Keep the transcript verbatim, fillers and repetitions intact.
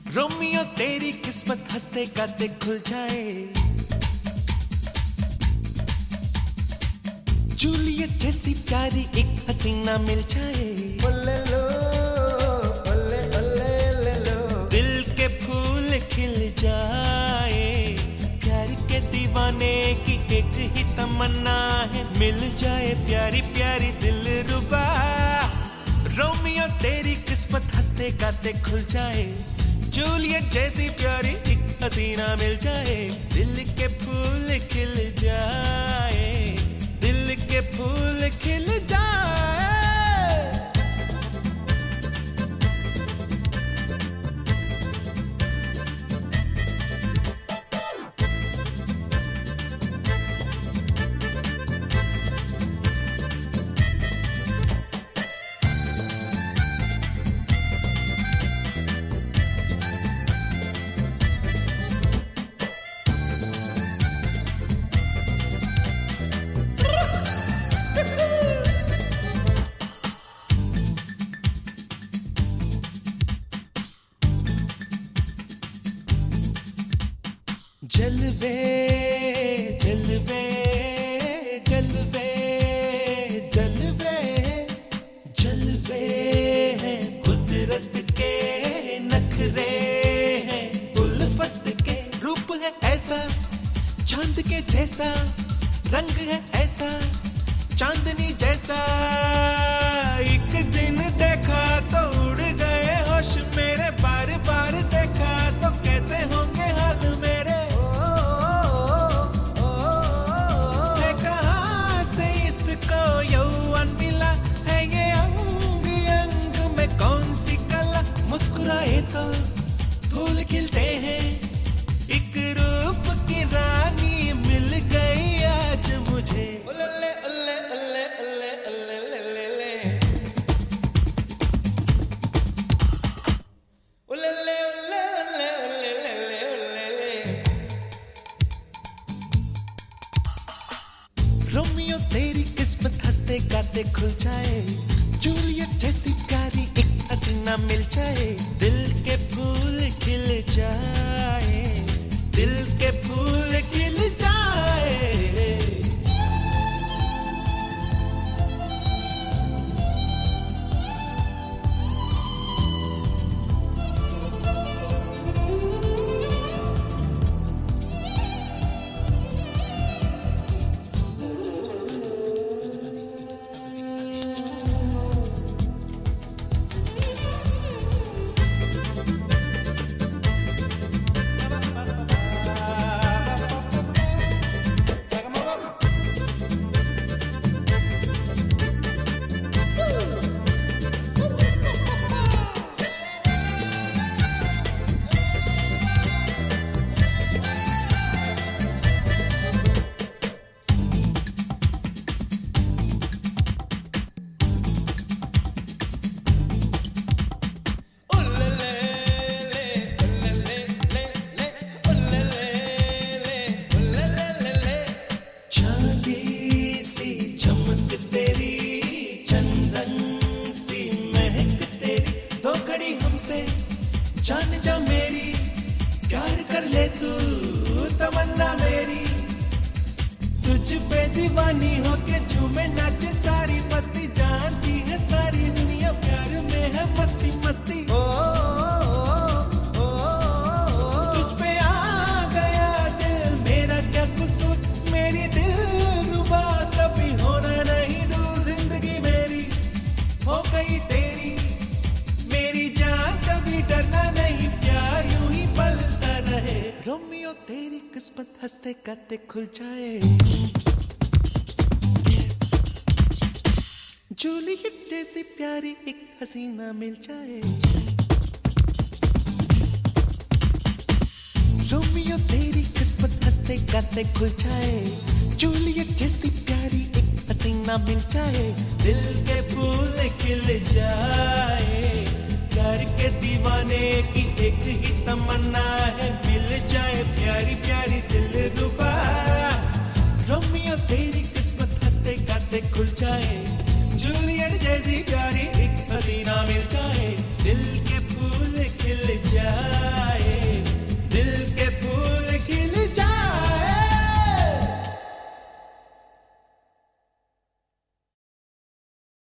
Romeo तेरी किस्मत हंसते गाते खुल जाए, जूलियट जैसी प्यारी एक हसीना मिल जाए। ओले लो, ओले ओले ले लो, दिल के फूल खिल जाए, प्यार के दीवाने की एक ही तमन्ना है, मिल जाए प्यारी प्यारी दिलरुबा। रोमियो तेरी किस्मत हंसते गाते खुल जाए, जूलियट जैसी प्यारी एक हसीना मिल जाए, दिल के फूल खिल जाए, दिल के फूल खिल जाए। जलवे जलवे जलवे जलवे जलवे हैं कुदरत के, नखरे हैं उल्फत के, रूप है ऐसा चांद के जैसा, रंग है ऐसा चांदनी जैसा, एक दिन देखा तो उड़ गए होश मेरे, बार बार देखा तो कैसे होंगे हाल मेरे। इसको यौवन मिला है, ये अंग अंग में कौन सी कला, मुस्कुराए तो फूल खिलते हैं, एक रूप की रानी मिल गई आज मुझे। उल्ले उल्ले उल्ले उल्ले उल्ले ले ले, उल्ले उल्ले उल्ले उल्ले ले ले। रोमियो तेरी किस्मत हंसते गाते खुल जाए, जूलियट जैसी प्यारी एक हसीना मिल जाए, दिल के फूल खिल जाए, दिल के फूल खिल जाए। जान जा मेरी, प्यार कर ले तू तमन्ना मेरी, तुझ पे दीवानी होके झूमे नाचे सारी मस्ती, जानती है सारी दुनिया प्यार में है मस्ती मस्ती। ओ, ओ, ओ, ओ, तुझ पे आ गया दिल मेरा क्या कसूर, मेरी दिलरुबा कभी होना नहीं दूर, जिंदगी मेरी हो गई तेरी, मेरी जान कभी डरना नहीं, प्यार यूं ही पलता रहे। रोमियो तेरी किस्मत हंसते गाते खुल जाए, जूलियट जैसी प्यारी एक हसीना मिल जाए। रोमियो तेरी किस्मत हंसते गाते खुल जाए, जूलियट जैसी प्यारी एक हसीना मिल जाए, दिल के फूल खिल जाए, प्यार के दीवाने की एक ही तमन्ना है, मिल जाए प्यारी प्यारी दिलरुबा।